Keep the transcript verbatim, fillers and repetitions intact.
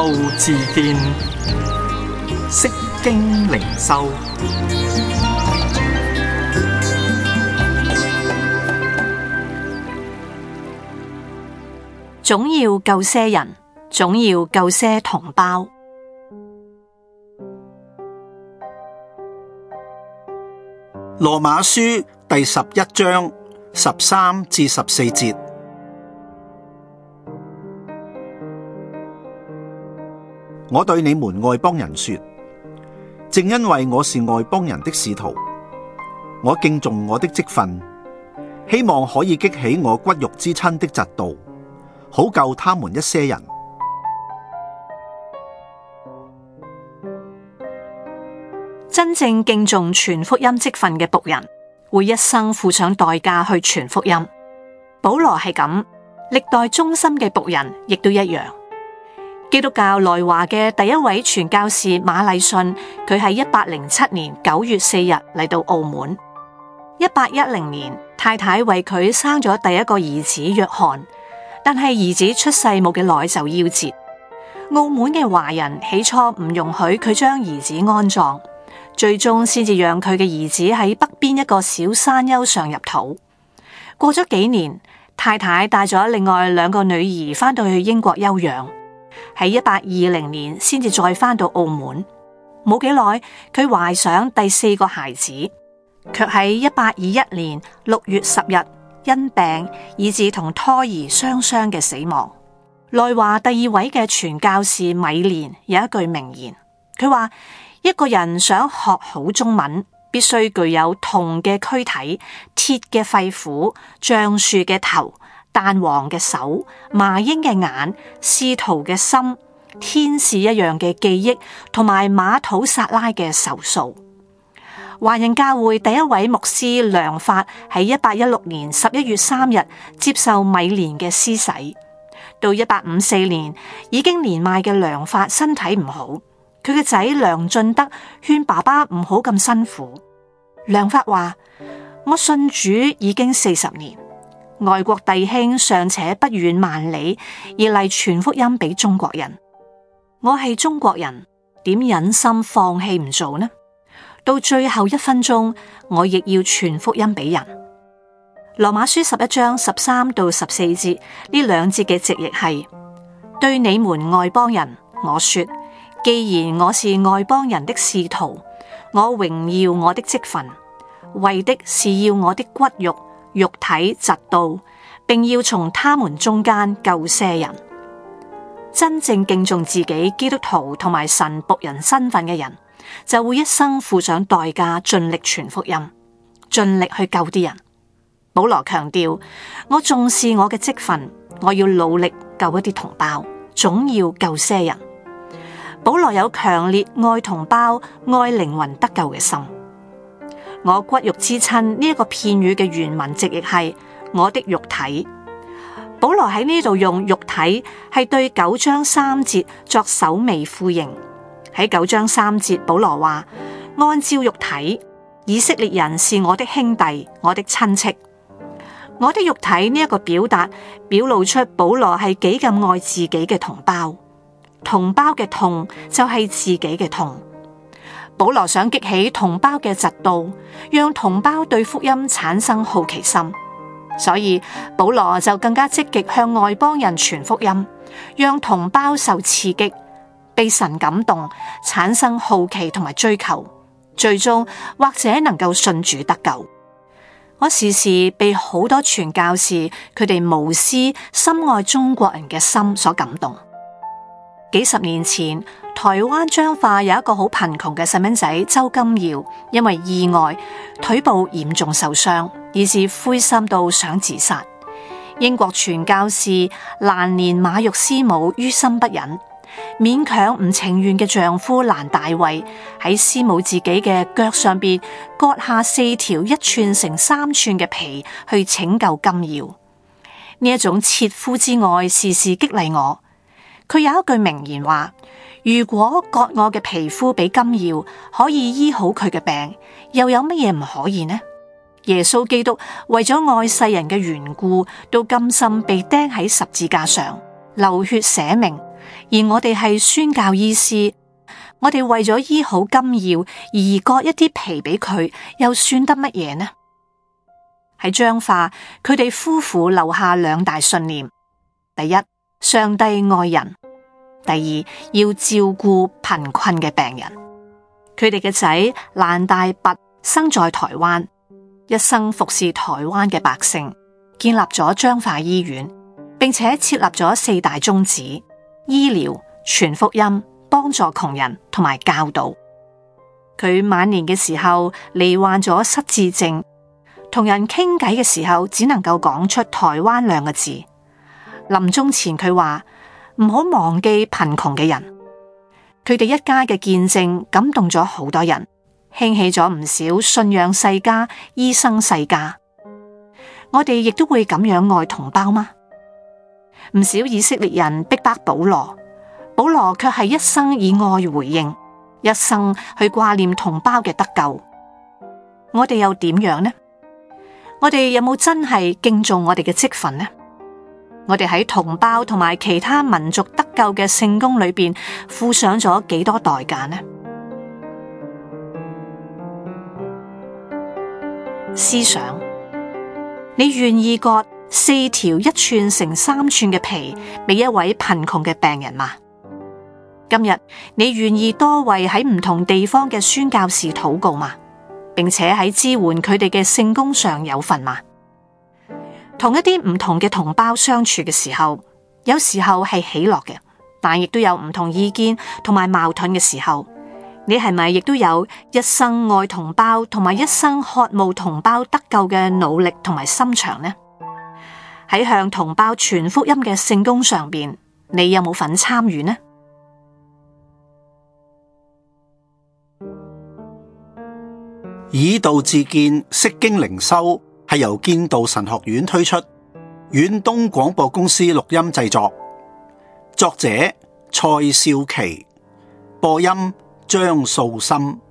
道自見，釋經靈修。 總要救些人，總要救些同胞。 羅馬書第十一章十三至十四節。我對你們外邦人說，正因為我是外邦人的使徒，我敬重我的職分，希望可以激起我骨肉之親的嫉妒，好救他們一些人。 真正敬重傳福音職分嘅僕人，會一生付上代價去傳福音。保羅係咁，歷代忠心嘅僕人亦都一樣。基督教來華嘅第一位傳教士馬禮遜，佢喺一八零七年九月四日嚟到澳門。一八一零年，太太為佢生咗第一個兒子約翰，但係兒子出世冇幾耐就夭折。澳門嘅華人起初唔容許佢將兒子安葬，最終先至讓佢嘅兒子喺北邊一個小山丘上入土。過咗幾年，太太帶咗另外兩個女兒翻到去英國休養，喺一八二零年先至再翻到澳門。冇幾耐，佢懷上第四個孩子，卻喺一八二一年六月十日因病以致同胎兒雙雙嘅死亡。來華第二位嘅傳教士米憐有一句名言，佢話：一個人想學好中文，必須具有銅嘅軀體、鐵嘅肺腑、橡樹嘅頭、蛋黃嘅手、麻鷹嘅眼、使徒嘅心、天使一樣嘅記憶，同埋馬土撒拉嘅壽數。華人教會第一位牧師梁發喺一八一六年十一月三日接受米憐嘅施洗。到一八五四年，已經年邁嘅梁發身體唔好，佢嘅仔梁進德勸爸爸唔好咁辛苦。梁發話：我信主已經四十年，外國弟兄尚且不遠萬里而嚟傳福音俾中國人，我係中國人，點忍心放棄唔做呢？到最後一分鐘，我亦要傳福音俾人。羅馬書十一章十三到十四節呢兩節嘅直譯係：對你們外邦人，我說，既然我是外邦人的使徒，我榮耀我的職分，為的是要我的骨肉肉體嫉妒，並要從他們中間救些人。真正敬重自己基督徒同埋神僕人身份嘅人，就會一生付上代價，盡力傳福音，盡力去救啲人。保羅強調，我重視我嘅職分，我要努力救一啲同胞，總要救些人。保羅有強烈愛同胞、愛靈魂得救嘅心。我骨肉之親呢一個片語嘅原文直譯係我的肉體。保羅喺呢度用肉體係對九章三節作首尾呼應。喺九章三節，保羅話：按照肉體，以色列人是我的兄弟，我的親戚。我的肉體呢一個表達，表露出保羅係幾咁愛自己嘅同胞。同胞嘅痛就係自己嘅痛。保羅想激起同胞嘅嫉妒，讓同胞對福音產生好奇心，所以保羅就更加積極向外邦人傳福音，讓同胞受刺激，被神感動，產生好奇同埋追求，最終或者能夠信主得救。我時時被好多傳教士佢哋無私深愛中國人嘅心所感動。幾十年前，台灣彰化有一個好貧窮嘅細蚊仔周金耀，因為意外腿部嚴重受傷，以致灰心到想自殺。英國傳教士蘭年馬玉師母於心不忍，勉強唔情願嘅丈夫蘭大衛喺師母自己嘅腳上邊割下四條一寸乘三寸嘅皮去拯救金耀。呢一種切膚之愛時時激勵我。佢有一句名言話：如果割我嘅皮膚俾金耀可以醫好佢嘅病，又有乜嘢唔可以呢？耶穌基督為咗愛世人嘅緣故，都甘心被釘喺十字架上，流血捨命， 而我哋係宣教醫師，我哋為咗醫好金耀而割一啲皮俾佢，又算得乜嘢呢？喺彰化，佢哋夫婦留下兩大信念：第一，上帝愛人；第二，要照顧貧困嘅病人。佢哋嘅仔蘭大拔生在台灣，一生服侍台灣嘅百姓，建立咗彰化醫院，並且設立咗四大宗旨：醫療、傳福音、幫助窮人同埋教導。佢晚年嘅時候罹患咗失智症，同人傾偈嘅時候只能夠講出台灣兩個字。臨終前佢話唔好忘記貧窮嘅人。佢哋一家嘅見證感動咗好多人，興起咗唔少信仰世家、醫生世家。我哋亦都會咁樣愛同胞嗎？唔少以色列人逼迫保羅，保羅卻係一生以愛回應，一生去掛念同胞嘅得救。我哋又點樣呢？我哋有冇真係敬重我哋嘅職分呢？我哋喺同胞同埋其他民族得救嘅聖工裏邊付上咗幾多代價呢？思想，你願意割四條一寸乘三寸嘅皮俾一位貧窮嘅病人嗎？今日你願意多為喺唔同地方嘅宣教士禱告嗎？並且喺支援佢哋嘅聖工上有份嗎？同一啲唔同嘅同胞相處嘅時候，有時候係喜樂嘅，但亦都有唔同意見同埋矛盾嘅時候。你係咪亦都有一生愛同胞同埋一生渴慕同胞得救嘅努力同埋心腸呢？喺向同胞傳福音嘅聖工上邊，你有冇份參與呢？ 以道自建，釋經靈修係由建道神學院推出，遠東廣播公司錄音製作，作者蔡少琪，播音張素心。